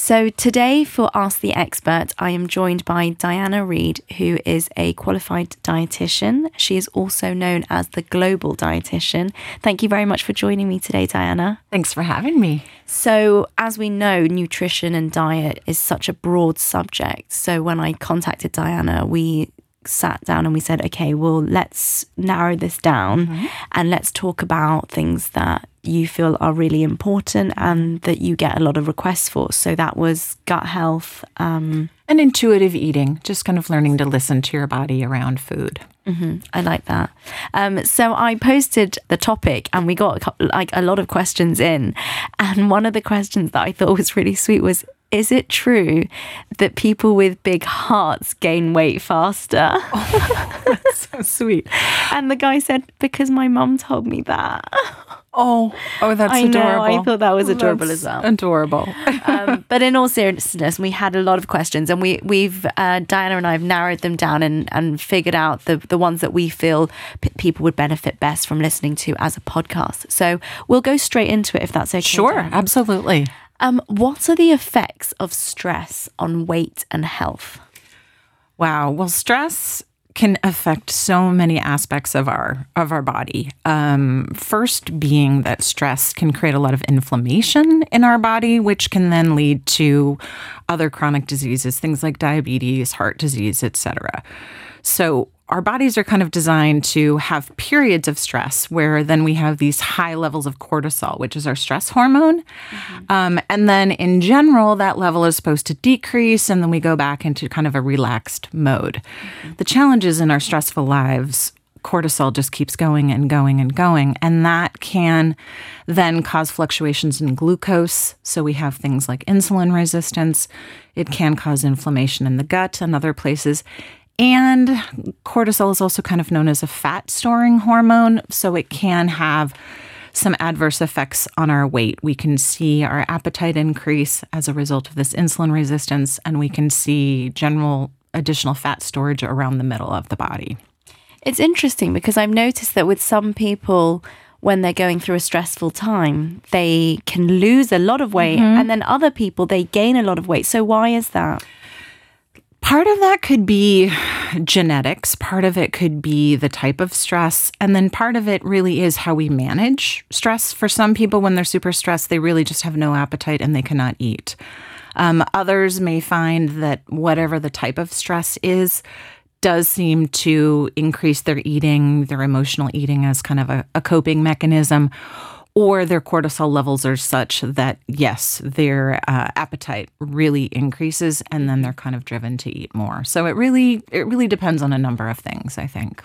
So today for Ask the Expert, I am joined by Diana Reid, who is a qualified dietitian. She is also known as the Global Dietitian. Thank you very much for joining me today, Diana. Thanks for having me. So as we know, nutrition and diet is such a broad subject. So when I contacted Diana, we sat down and we said, okay, well, let's narrow this down and let's talk about things that you feel are really important and that you get a lot of requests for. So that was gut health. And intuitive eating, just kind of learning to listen to your body around food. I like that. So I posted the topic and we got a lot of questions in. And one of the questions that I thought was really sweet was, is it true that people with big hearts gain weight faster? Oh, that's so sweet. And the guy said, because my mum told me that. Oh, that's I adorable. know, I thought that was adorable as well. Adorable. But in all seriousness, we had a lot of questions and we've Diana and I have narrowed them down and figured out the ones that we feel people would benefit best from listening to as a podcast. So we'll go straight into it if that's okay. Sure, Diana. absolutely. What are the effects of stress on weight and health? Wow. Well, stress can affect so many aspects of our body. First being that stress can create a lot of inflammation in our body, which can then lead to other chronic diseases, things like diabetes, heart disease, etc. So our bodies are kind of designed to have periods of stress where then we have these high levels of cortisol, which is our stress hormone. And then in general, that level is supposed to decrease and then we go back into kind of a relaxed mode. The challenge is in our stressful lives, cortisol just keeps going and going and going. And that can then cause fluctuations in glucose. So we have things like insulin resistance. It can cause inflammation in the gut and other places. And cortisol is also kind of known as a fat-storing hormone, so it can have some adverse effects on our weight. We can see our appetite increase as a result of this insulin resistance, and we can see general additional fat storage around the middle of the body. It's interesting because I've noticed that with some people, when they're going through a stressful time, they can lose a lot of weight, and then other people, they gain a lot of weight. So why is that? Part of that could be genetics. Part of it could be the type of stress. And then part of it really is how we manage stress. For some people, when they're super stressed, they really just have no appetite and they cannot eat. Others may find that whatever the type of stress is, does seem to increase their eating, their emotional eating as kind of a coping mechanism. Or their cortisol levels are such that, yes, their appetite really increases and then they're kind of driven to eat more. So it really depends on a number of things, I think.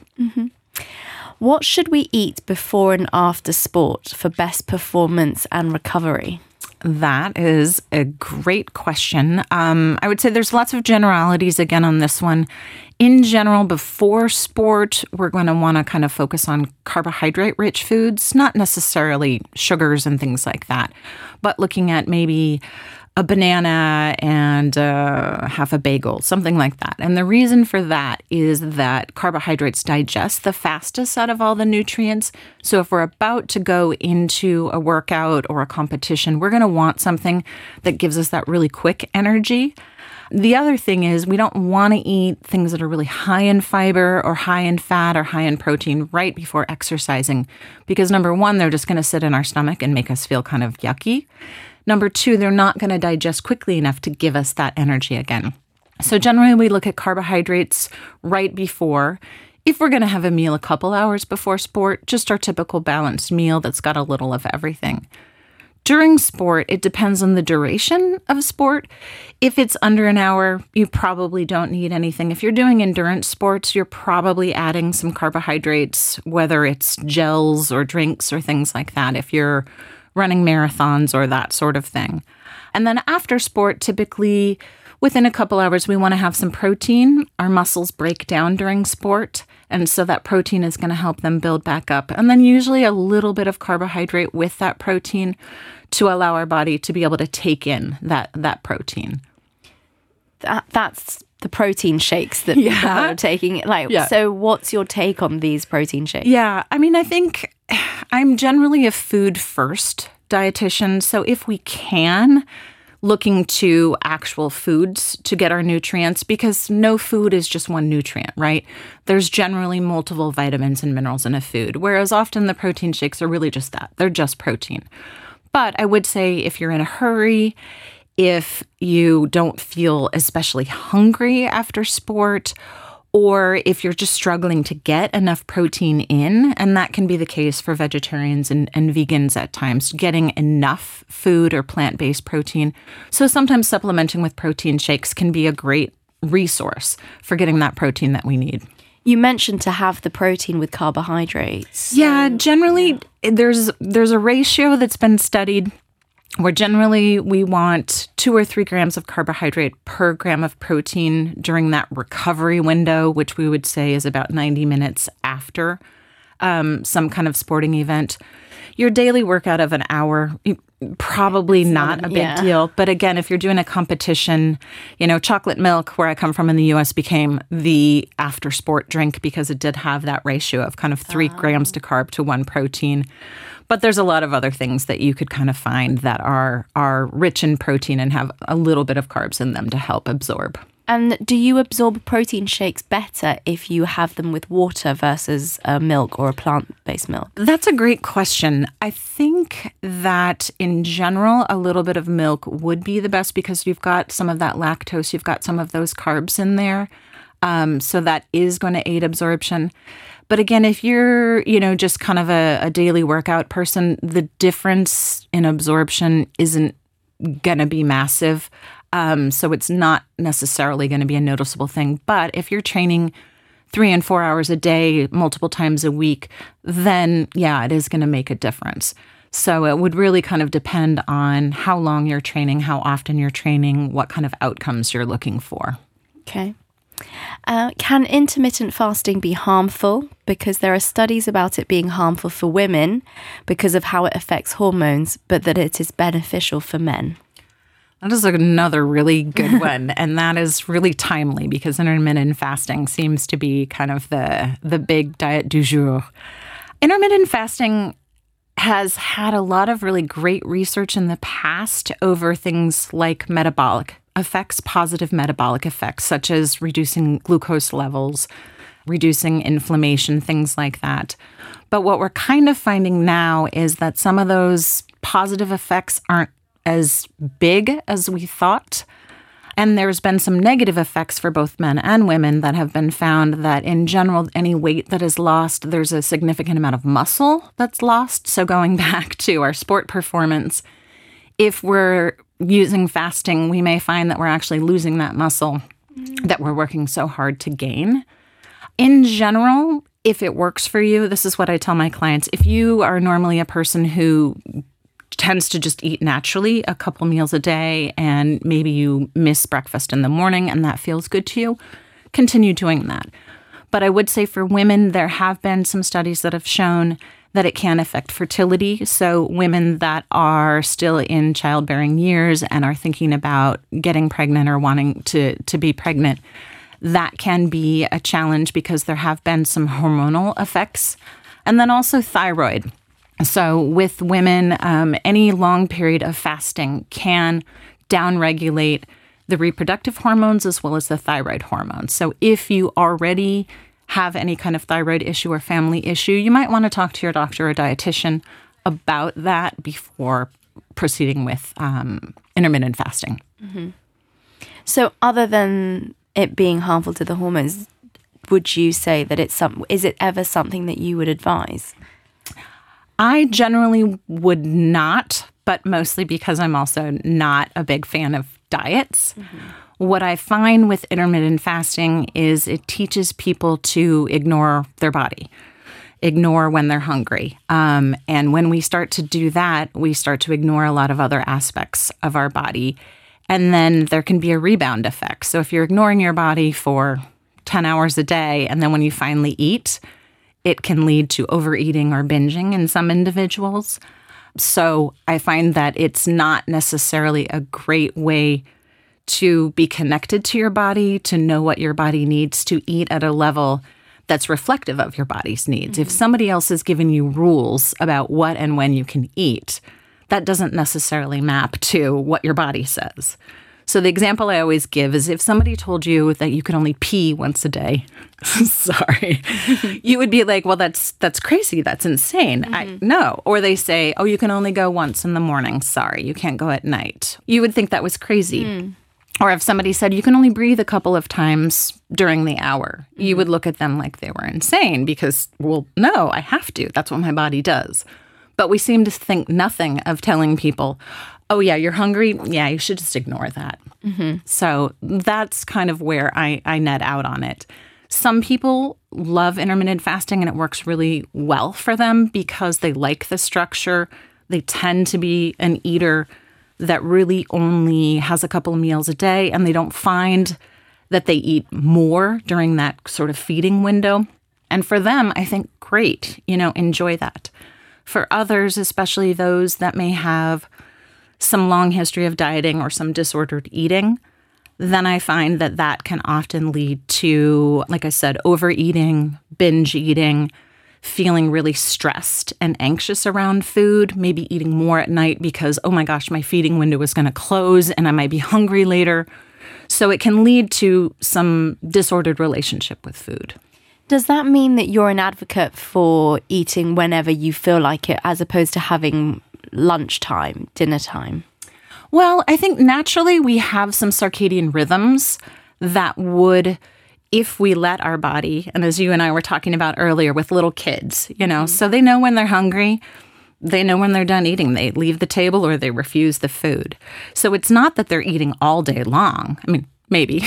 What should we eat before and after sport for best performance and recovery? That is a great question. I would say there's lots of generalities again on this one. In general, before sport, we're going to want to kind of focus on carbohydrate-rich foods, not necessarily sugars and things like that, but looking at maybe a banana and half a bagel, something like that. And the reason for that is that carbohydrates digest the fastest out of all the nutrients. So if we're about to go into a workout or a competition, we're going to want something that gives us that really quick energy. The other thing is we don't want to eat things that are really high in fiber or high in fat or high in protein right before exercising because number one, they're just going to sit in our stomach and make us feel kind of yucky. Number two, they're not going to digest quickly enough to give us that energy again. So generally we look at carbohydrates right before. If we're going to have a meal a couple hours before sport, just our typical balanced meal that's got a little of everything. During sport, it depends on the duration of sport. If it's under an hour, you probably don't need anything. If you're doing endurance sports, you're probably adding some carbohydrates, whether it's gels or drinks or things like that, if you're running marathons or that sort of thing. And then after sport, typically within a couple hours, we want to have some protein. Our muscles break down during sport. And so that protein is going to help them build back up. And then usually a little bit of carbohydrate with that protein to allow our body to be able to take in that protein. That's the protein shakes that people are taking. So what's your take on these protein shakes? Yeah, I mean, I think I'm generally a food first dietitian. So if we can, looking to actual foods to get our nutrients, because no food is just one nutrient, right? There's generally multiple vitamins and minerals in a food, whereas often the protein shakes are really just that. They're just protein. But I would say if you're in a hurry, if you don't feel especially hungry after sport, or if you're just struggling to get enough protein in, and that can be the case for vegetarians and vegans at times, getting enough food or plant-based protein. So sometimes supplementing with protein shakes can be a great resource for getting that protein that we need. You mentioned to have the protein with carbohydrates. Yeah, generally there's a ratio that's been studied where generally we want 2 or 3 grams of carbohydrate per gram of protein during that recovery window, which we would say is about 90 minutes after some kind of sporting event. Your daily workout of an hour, probably not a big deal. But again, if you're doing a competition, chocolate milk, where I come from in the U.S., became the after sport drink because it did have that ratio of kind of 3 grams to carb to 1 protein. But there's a lot of other things that you could kind of find that are rich in protein and have a little bit of carbs in them to help absorb. And do you absorb protein shakes better if you have them with water versus milk or a plant-based milk? That's a great question. I think that in general, a little bit of milk would be the best because you've got some of that lactose, you've got some of those carbs in there. So that is going to aid absorption. But again, if you're, just kind of a daily workout person, the difference in absorption isn't going to be massive. So it's not necessarily going to be a noticeable thing. But if you're training 3 and 4 hours a day, multiple times a week, then yeah, it is going to make a difference. So it would really kind of depend on how long you're training, how often you're training, what kind of outcomes you're looking for. Okay. Can intermittent fasting be harmful? Because there are studies about it being harmful for women because of how it affects hormones, but that it is beneficial for men. That is another really good one. And that is really timely because intermittent fasting seems to be kind of the big diet du jour. Intermittent fasting has had a lot of really great research in the past over things like metabolic effects, positive metabolic effects, such as reducing glucose levels, reducing inflammation, things like that. But what we're kind of finding now is that some of those positive effects aren't as big as we thought. And there's been some negative effects for both men and women that have been found that in general, any weight that is lost, there's a significant amount of muscle that's lost. So going back to our sport performance, if we're using fasting, we may find that we're actually losing that muscle that we're working so hard to gain. In general, if it works for you, this is what I tell my clients. If you are normally a person who tends to just eat naturally a couple meals a day and maybe you miss breakfast in the morning and that feels good to you, continue doing that. But I would say for women, there have been some studies that have shown that it can affect fertility. So women that are still in childbearing years and are thinking about getting pregnant or wanting to be pregnant, that can be a challenge because there have been some hormonal effects. And then also thyroid. So with women, any long period of fasting can downregulate the reproductive hormones as well as the thyroid hormones. So if you already have any kind of thyroid issue or family issue, you might want to talk to your doctor or dietitian about that before proceeding with intermittent fasting. Mm-hmm. So other than it being harmful to the hormones, would you say that is it ever something that you would advise? I generally would not, but mostly because I'm also not a big fan of diets. Mm-hmm. What I find with intermittent fasting is it teaches people to ignore their body, ignore when they're hungry. And when we start to do that, we start to ignore a lot of other aspects of our body. And then there can be a rebound effect. So if you're ignoring your body for 10 hours a day, and then when you finally eat, it can lead to overeating or binging in some individuals. So I find that it's not necessarily a great way to be connected to your body, to know what your body needs, to eat at a level that's reflective of your body's needs. Mm-hmm. If somebody else is giving you rules about what and when you can eat, that doesn't necessarily map to what your body says. So the example I always give is if somebody told you that you could only pee once a day, sorry, you would be like, well, that's crazy. That's insane. No. Or they say, oh, you can only go once in the morning. Sorry, you can't go at night. You would think that was crazy. Or if somebody said you can only breathe a couple of times during the hour, you would look at them like they were insane because, well, no, I have to. That's what my body does. But we seem to think nothing of telling people, oh, yeah, you're hungry? Yeah, you should just ignore that. So that's kind of where I net out on it. Some people love intermittent fasting and it works really well for them because they like the structure. They tend to be an eater that really only has a couple of meals a day and they don't find that they eat more during that sort of feeding window. And for them, I think, great, enjoy that. For others, especially those that may have some long history of dieting or some disordered eating, then I find that that can often lead to, like I said, overeating, binge eating, feeling really stressed and anxious around food, maybe eating more at night because, oh my gosh, my feeding window is going to close and I might be hungry later. So it can lead to some disordered relationship with food. Does that mean that you're an advocate for eating whenever you feel like it, as opposed to having lunchtime, dinner time? Well, I think naturally we have some circadian rhythms that would, if we let our body, and as you and I were talking about earlier with little kids, so they know when they're hungry, they know when they're done eating, they leave the table or they refuse the food. So it's not that they're eating all day long. I mean, maybe,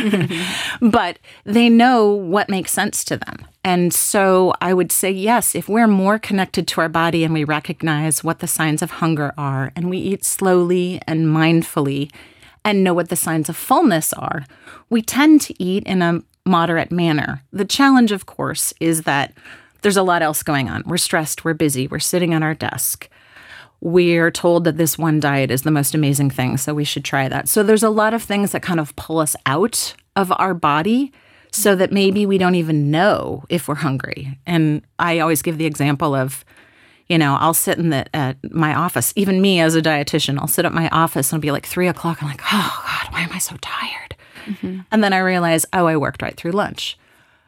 but they know what makes sense to them. And so I would say, yes, if we're more connected to our body and we recognize what the signs of hunger are and we eat slowly and mindfully and know what the signs of fullness are, we tend to eat in a moderate manner. The challenge, of course, is that there's a lot else going on. We're stressed, we're busy, we're sitting at our desk. We're told that this one diet is the most amazing thing, so we should try that. So there's a lot of things that kind of pull us out of our body so that maybe we don't even know if we're hungry. And I always give the example of, I'll sit at my office, even me as a dietitian, I'll sit at my office and it'll be like 3 o'clock. I'm like, oh God, why am I so tired? And then I realize, oh, I worked right through lunch.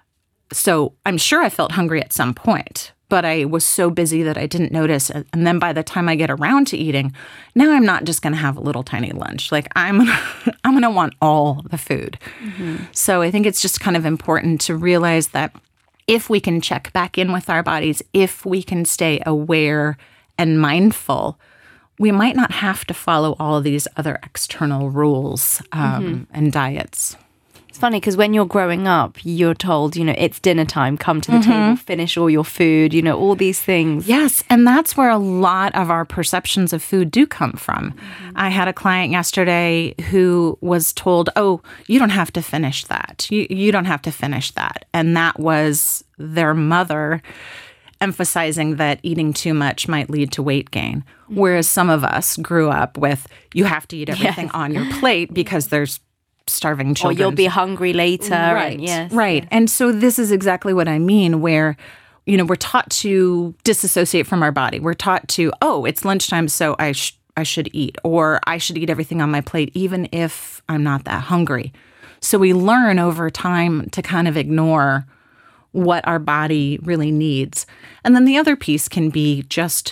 So I'm sure I felt hungry at some point, but I was so busy that I didn't notice. And then by the time I get around to eating, now I'm not just going to have a little tiny lunch. Like I'm going to want all the food. So I think it's just kind of important to realize that if we can check back in with our bodies, if we can stay aware and mindful, we might not have to follow all of these other external rules and diets. It's funny because when you're growing up, you're told, it's dinner time, come to the table, finish all your food, all these things. Yes, and that's where a lot of our perceptions of food do come from. I had a client yesterday who was told, oh, you don't have to finish that. You don't have to finish that. And that was their mother emphasizing that eating too much might lead to weight gain. Whereas some of us grew up with, you have to eat everything on your plate because there's starving children. Or you'll be hungry later. Right. Yes. Right. And so this is exactly what I mean, where, we're taught to disassociate from our body. We're taught to, oh, it's lunchtime, so I should eat, or I should eat everything on my plate, even if I'm not that hungry. So we learn over time to kind of ignore what our body really needs. And then the other piece can be just,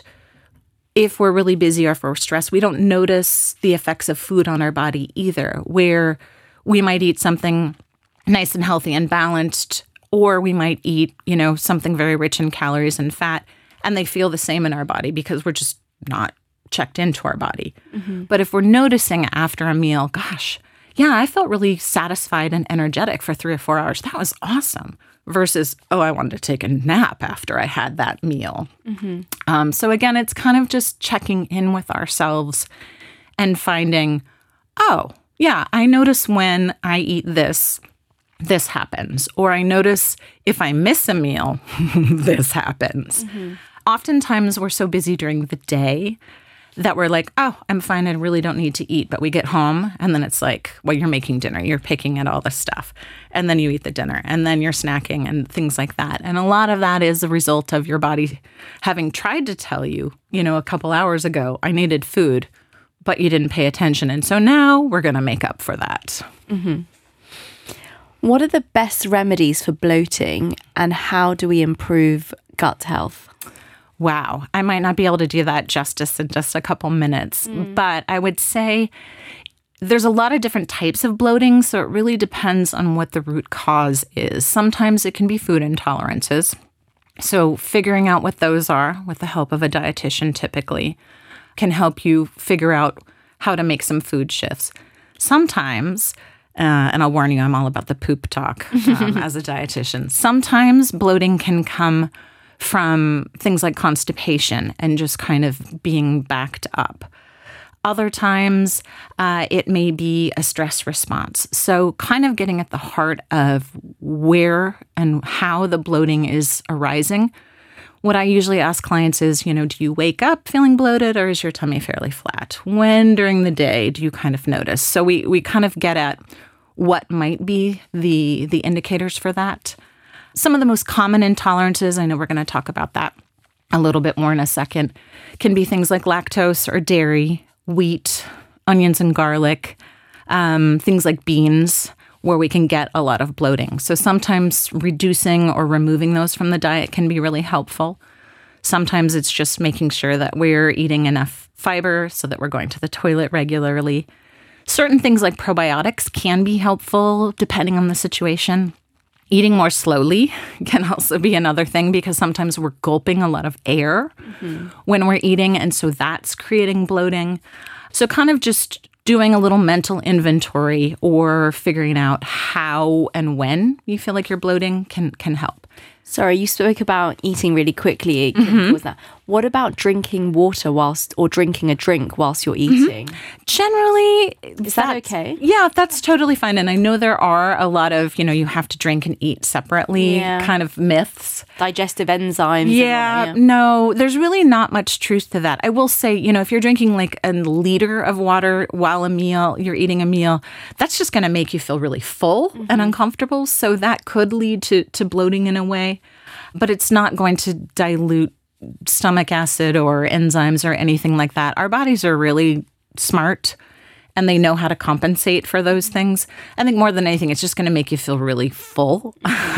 if we're really busy or if we're stressed, we don't notice the effects of food on our body either, where we might eat something nice and healthy and balanced, or we might eat, something very rich in calories and fat, and they feel the same in our body because we're just not checked into our body. But if we're noticing after a meal, gosh, yeah, I felt really satisfied and energetic for 3 or 4 hours. That was awesome. Versus, oh, I wanted to take a nap after I had that meal. So again, it's kind of just checking in with ourselves and finding, oh, yeah, I notice when I eat this happens. Or I notice if I miss a meal, this happens. Oftentimes we're so busy during the day that we're like, oh, I'm fine, I really don't need to eat. But we get home and then it's like, well, you're making dinner, you're picking at all this stuff. And then you eat the dinner and then you're snacking and things like that. And a lot of that is a result of your body having tried to tell you, a couple hours ago, I needed food, but you didn't pay attention. And so now we're going to make up for that. Mm-hmm. What are the best remedies for bloating and how do we improve gut health? Wow, I might not be able to do that justice in just a couple minutes, but I would say there's a lot of different types of bloating, so it really depends on what the root cause is. Sometimes it can be food intolerances. So figuring out what those are with the help of a dietitian typically can help you figure out how to make some food shifts. Sometimes, and I'll warn you, I'm all about the poop talk as a dietitian. Sometimes bloating can come from things like constipation and just kind of being backed up. Other times, it may be a stress response. So kind of getting at the heart of where and how the bloating is arising. What I usually ask clients is, do you wake up feeling bloated or is your tummy fairly flat? When during the day do you kind of notice? So we kind of get at what might be the indicators for that. Some of the most common intolerances, I know we're going to talk about that a little bit more in a second, can be things like lactose or dairy, wheat, onions and garlic, things like beans, where we can get a lot of bloating. So sometimes reducing or removing those from the diet can be really helpful. Sometimes it's just making sure that we're eating enough fiber so that we're going to the toilet regularly. Certain things like probiotics can be helpful depending on the situation. Eating more slowly can also be another thing because sometimes we're gulping a lot of air when we're eating, and so that's creating bloating. So kind of just doing a little mental inventory or figuring out how and when you feel like you're bloating can help. Sorry, you spoke about eating really quickly. Was that? What about drinking water or drinking a drink whilst you're eating? Generally, is that okay? Yeah, that's totally fine. And I know there are a lot of, you have to drink and eat separately kind of myths. Digestive enzymes. Yeah, no, there's really not much truth to that. I will say, if you're drinking like a liter of water while you're eating a meal, that's just going to make you feel really full and uncomfortable. So that could lead to bloating in a way, but it's not going to dilute stomach acid or enzymes or anything like that. Our bodies are really smart and they know how to compensate for those things. I think more than anything, it's just going to make you feel really full.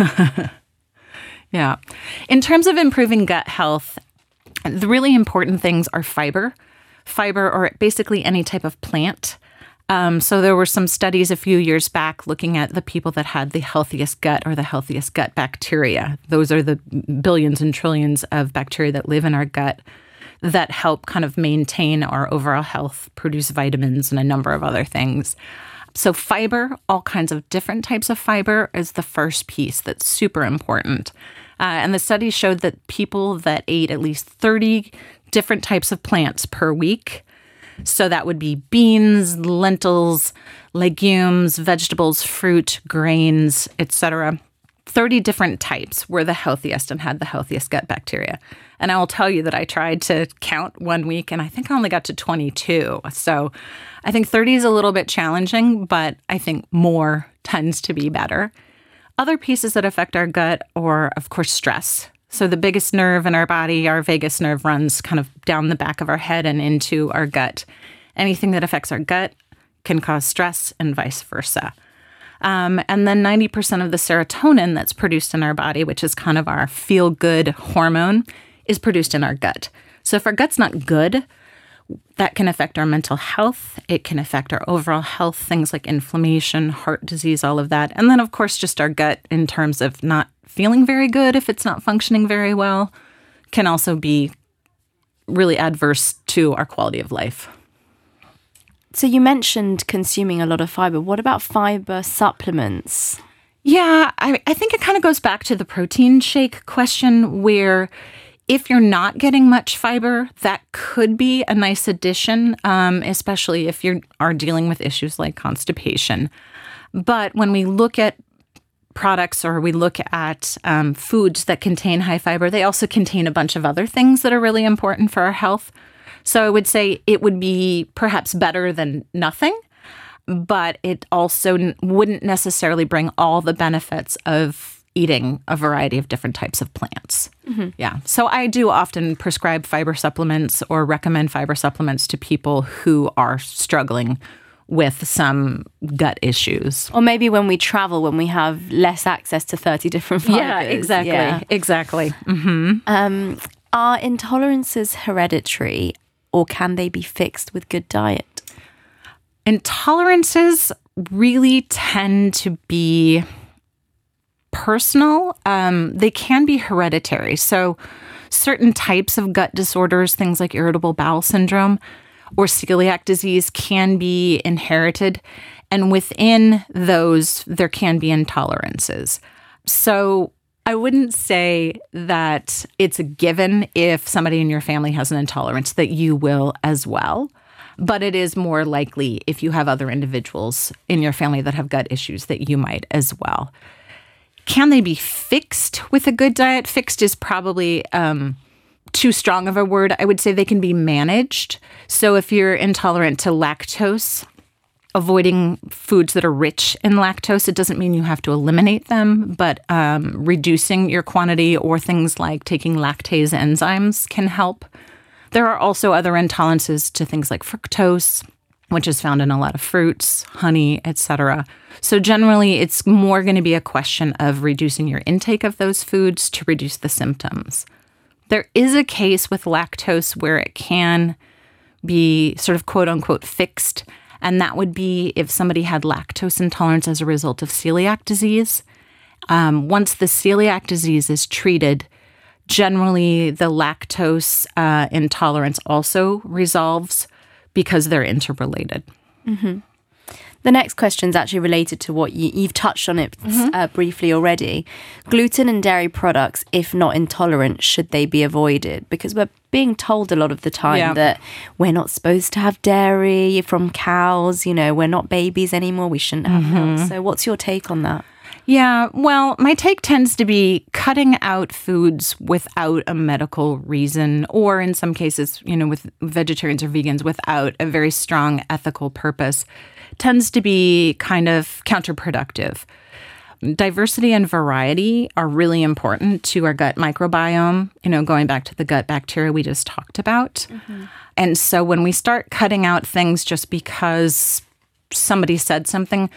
Yeah. In terms of improving gut health, the really important things are fiber or basically any type of plant. So there were some studies a few years back looking at the people that had the healthiest gut or the healthiest gut bacteria. Those are the billions and trillions of bacteria that live in our gut that help kind of maintain our overall health, produce vitamins and a number of other things. So fiber, all kinds of different types of fiber is the first piece that's super important. And the studies showed that people that ate at least 30 different types of plants per week, so that would be beans, lentils, legumes, vegetables, fruit, grains, etc. 30 different types were the healthiest and had the healthiest gut bacteria. And I will tell you that I tried to count one week and I think I only got to 22. So I think 30 is a little bit challenging, but I think more tends to be better. Other pieces that affect our gut are, of course, stress. So the biggest nerve in our body, our vagus nerve, runs kind of down the back of our head and into our gut. Anything that affects our gut can cause stress and vice versa. And then 90% of the serotonin that's produced in our body, which is kind of our feel-good hormone, is produced in our gut. So if our gut's not good, that can affect our mental health. It can affect our overall health, things like inflammation, heart disease, all of that. And then, of course, just our gut in terms of not feeling very good if it's not functioning very well can also be really adverse to our quality of life. So you mentioned consuming a lot of fiber. What about fiber supplements? Yeah, I think it kind of goes back to the protein shake question where if you're not getting much fiber, that could be a nice addition, especially if you are dealing with issues like constipation. But when we look at products or we look at foods that contain high fiber, they also contain a bunch of other things that are really important for our health. So I would say it would be perhaps better than nothing, but it also wouldn't necessarily bring all the benefits of eating a variety of different types of plants. Yeah. So I do often prescribe fiber supplements or recommend fiber supplements to people who are struggling with some gut issues. Or maybe when we travel, when we have less access to 30 different fibers. Yeah, exactly. Yeah. Exactly. Are intolerances hereditary, or can they be fixed with good diet? Intolerances really tend to be personal. They can be hereditary. So certain types of gut disorders, things like irritable bowel syndrome or celiac disease, can be inherited. And within those, there can be intolerances. So I wouldn't say that it's a given if somebody in your family has an intolerance that you will as well. But it is more likely if you have other individuals in your family that have gut issues that you might as well. Can they be fixed with a good diet? Fixed is probably too strong of a word. I would say they can be managed. So if you're intolerant to lactose, avoiding foods that are rich in lactose, it doesn't mean you have to eliminate them, but reducing your quantity or things like taking lactase enzymes can help. There are also other intolerances to things like fructose, which is found in a lot of fruits, honey, etc. So generally, it's more going to be a question of reducing your intake of those foods to reduce the symptoms. There is a case with lactose where it can be sort of quote unquote fixed, and that would be if somebody had lactose intolerance as a result of celiac disease. Once the celiac disease is treated, generally the lactose intolerance also resolves because they're interrelated. The next question is actually related to what you've touched on it briefly already. Gluten and dairy products, if not intolerant, should they be avoided? Because we're being told a lot of the time that we're not supposed to have dairy from cows. You know, we're not babies anymore. We shouldn't have milk. So what's your take on that? Yeah, well, my take tends to be cutting out foods without a medical reason, or in some cases, you know, with vegetarians or vegans, without a very strong ethical purpose, tends to be kind of counterproductive. Diversity and variety are really important to our gut microbiome, you know, going back to the gut bacteria we just talked about. And so when we start cutting out things just because somebody said something,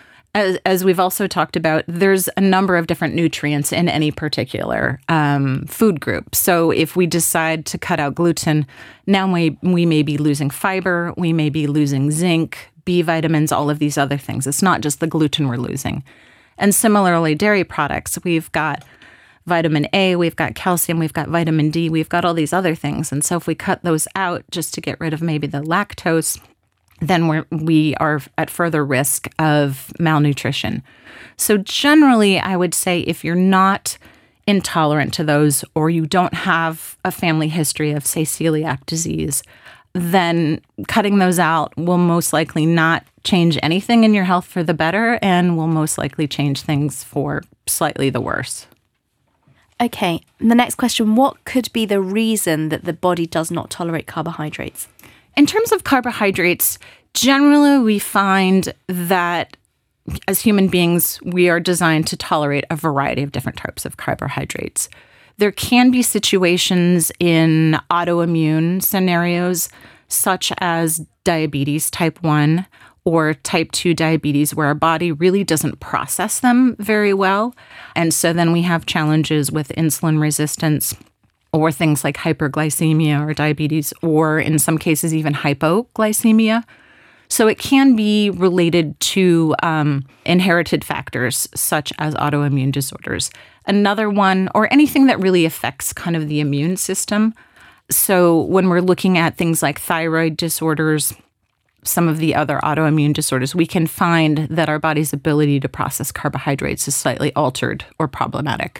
as we've also talked about, there's a number of different nutrients in any particular food group. So if we decide to cut out gluten, now we may be losing fiber, we may be losing zinc, B vitamins, all of these other things. It's not just the gluten we're losing. And similarly, dairy products, we've got vitamin A, we've got calcium, we've got vitamin D, we've got all these other things. And so if we cut those out just to get rid of maybe the lactose, then we are at further risk of malnutrition. So generally, I would say if you're not intolerant to those, or you don't have a family history of, say, celiac disease, then cutting those out will most likely not change anything in your health for the better, and will most likely change things for slightly the worse. Okay, the next question, what could be the reason that the body does not tolerate carbohydrates? In terms of carbohydrates, generally we find that as human beings, we are designed to tolerate a variety of different types of carbohydrates. There can be situations in autoimmune scenarios, such as diabetes type 1 or type 2 diabetes, where our body really doesn't process them very well. And so then we have challenges with insulin resistance, or things like hyperglycemia or diabetes, or in some cases even hypoglycemia. So it can be related to inherited factors such as autoimmune disorders. Another one, or anything that really affects kind of the immune system. So when we're looking at things like thyroid disorders, some of the other autoimmune disorders, we can find that our body's ability to process carbohydrates is slightly altered or problematic.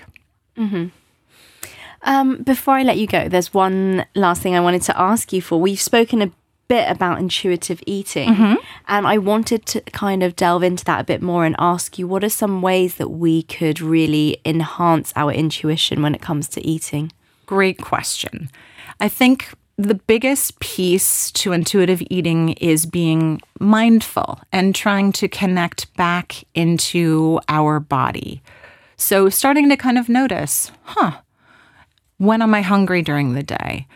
Before I let you go, there's one last thing I wanted to ask you for. We've spoken a bit about intuitive eating, and I wanted to kind of delve into that a bit more and ask you, what are some ways that we could really enhance our intuition when it comes to eating? Great question. I think the biggest piece to intuitive eating is being mindful and trying to connect back into our body. So starting to kind of notice, when am I hungry during the day?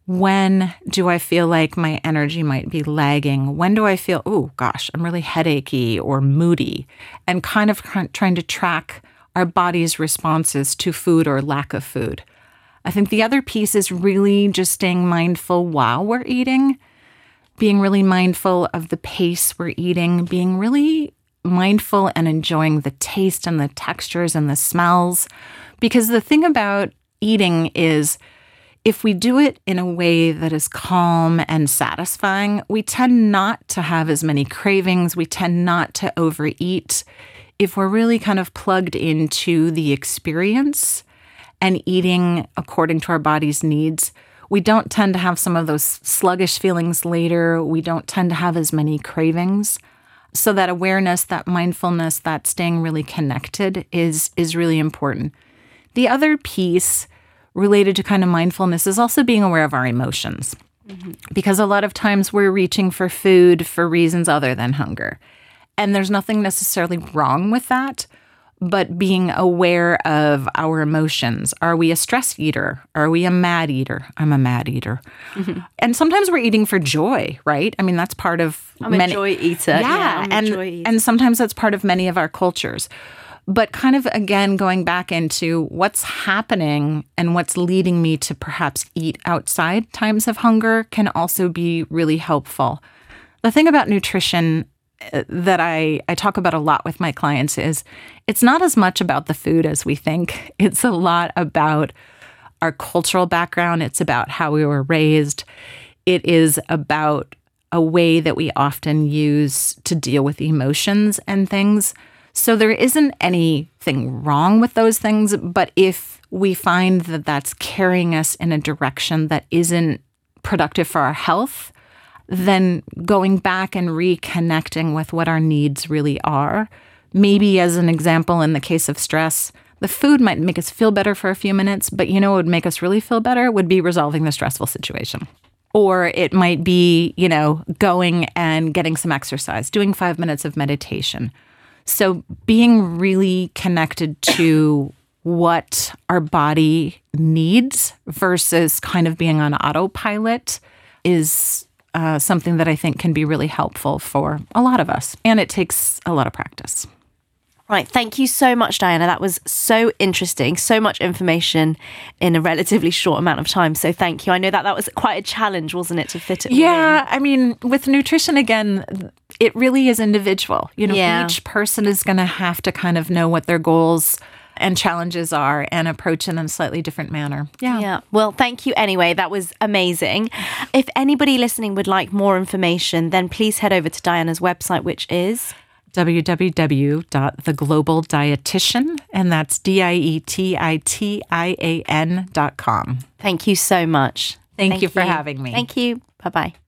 When do I feel like my energy might be lagging? When do I feel, oh gosh, I'm really headachy or moody? And kind of trying to track our body's responses to food or lack of food. I think the other piece is really just staying mindful while we're eating, being really mindful of the pace we're eating, being really mindful and enjoying the taste and the textures and the smells. Because the thing about eating is if we do it in a way that is calm and satisfying, we tend not to have as many cravings. We tend not to overeat. If we're really kind of plugged into the experience and eating according to our body's needs, we don't tend to have some of those sluggish feelings later. We don't tend to have as many cravings. So that awareness, that mindfulness, that staying really connected is really important. The other piece related to kind of mindfulness is also being aware of our emotions. Mm-hmm. Because a lot of times we're reaching for food for reasons other than hunger. And there's nothing necessarily wrong with that. But being aware of our emotions. Are we a stress eater? Are we a mad eater? I'm a mad eater. Mm-hmm. And sometimes we're eating for joy, right? I mean, that's part of I'm a joy eater. Yeah, and sometimes that's part of many of our cultures. But kind of, again, going back into what's happening and what's leading me to perhaps eat outside times of hunger can also be really helpful. The thing about nutrition that I talk about a lot with my clients is it's not as much about the food as we think. It's a lot about our cultural background. It's about how we were raised. It is about a way that we often use to deal with emotions and things. So there isn't anything wrong with those things, but if we find that that's carrying us in a direction that isn't productive for our health, then going back and reconnecting with what our needs really are. Maybe as an example, in the case of stress, the food might make us feel better for a few minutes, but what would make us really feel better would be resolving the stressful situation. Or it might be, going and getting some exercise, doing 5 minutes of meditation. So being really connected to what our body needs versus kind of being on autopilot is something that I think can be really helpful for a lot of us. And it takes a lot of practice. Right. Thank you so much, Diana. That was so interesting. So much information in a relatively short amount of time. So thank you. I know that was quite a challenge, wasn't it, to fit it all in? I mean, with nutrition, again, it really is individual. Each person is going to have to kind of know what their goals and challenges are and approach it in a slightly different manner. Yeah. Well, thank you anyway. That was amazing. If anybody listening would like more information, then please head over to Diana's website, which is www.theglobaldietitian, and that's dietian.com. Thank you so much. Thank you for having me. Thank you. Bye-bye.